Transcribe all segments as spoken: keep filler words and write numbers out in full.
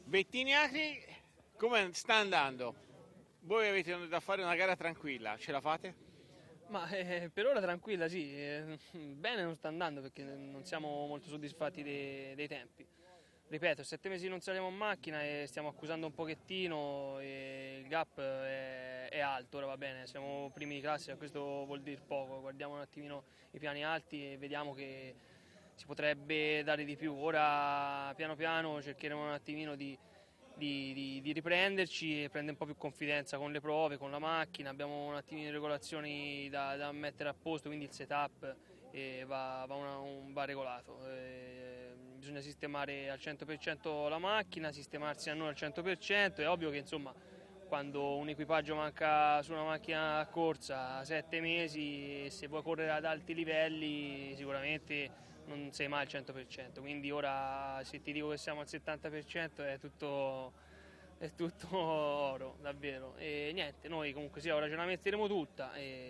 Bettini Acri, come sta andando? Voi avete da fare una gara tranquilla, ce la fate? Ma eh, per ora tranquilla, sì, eh, bene non sta andando perché non siamo molto soddisfatti dei, dei tempi. Ripeto, sette mesi non saliamo in macchina e stiamo accusando un pochettino e il gap è, è alto, ora va bene, siamo primi di classe, questo vuol dire poco, guardiamo un attimino i piani alti e vediamo che si potrebbe dare di più. Ora piano piano cercheremo un attimino di di, di, di riprenderci e prendere un po' più confidenza con le prove, con la macchina. Abbiamo un attimino di regolazioni da, da mettere a posto, quindi il setup eh, va, va, una, un, va regolato. Eh, bisogna sistemare al cento per cento la macchina, sistemarsi a noi al cento per cento. È ovvio che insomma quando un equipaggio manca su una macchina a corsa sette mesi, se vuoi correre ad alti livelli sicuramente non sei mai al cento per cento, quindi ora se ti dico che siamo al settanta per cento è tutto, è tutto oro, davvero. E niente, noi comunque sia, ora ce la metteremo tutta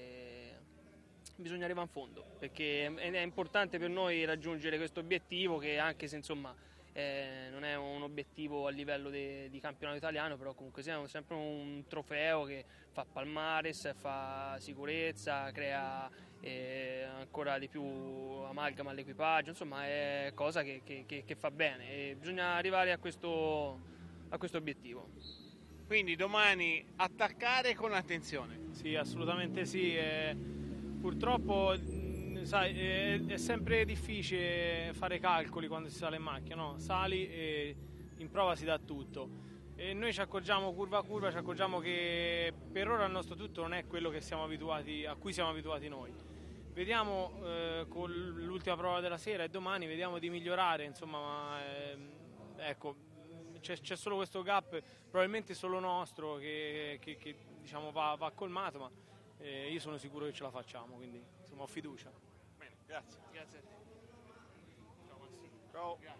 e bisogna arrivare in fondo, perché è importante per noi raggiungere questo obiettivo che anche se insomma eh, non è un obiettivo a livello de, di campionato italiano, però comunque sia è sempre un trofeo che fa palmares, fa sicurezza, crea eh, ancora di più amalgama all'equipaggio, insomma è cosa che, che, che, che fa bene e bisogna arrivare a questo, a questo obiettivo. Quindi domani attaccare con attenzione. Sì, assolutamente sì. Eh, purtroppo sai, è, è sempre difficile fare calcoli quando si sale in macchina, no? Sali e in prova si dà tutto. E noi ci accorgiamo curva a curva, ci accorgiamo che per ora il nostro tutto non è quello che siamo abituati, a cui siamo abituati noi. Vediamo eh, con l'ultima prova della sera e domani vediamo di migliorare, insomma, ma, eh, ecco, c'è, c'è solo questo gap, probabilmente solo nostro, che, che, che diciamo, va, va colmato, ma eh, io sono sicuro che ce la facciamo, quindi insomma, ho fiducia. Bene, grazie. Grazie a te. Ciao.